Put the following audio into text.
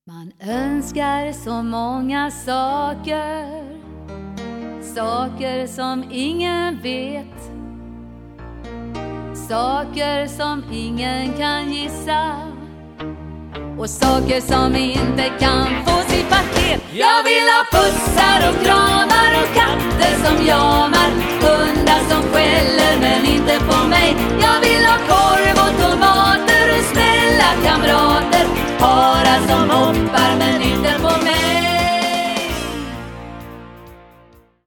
Man önskar så många saker, saker som ingen vet, saker som ingen kan gissa och saker som inte kan få sitt paket. Jag vill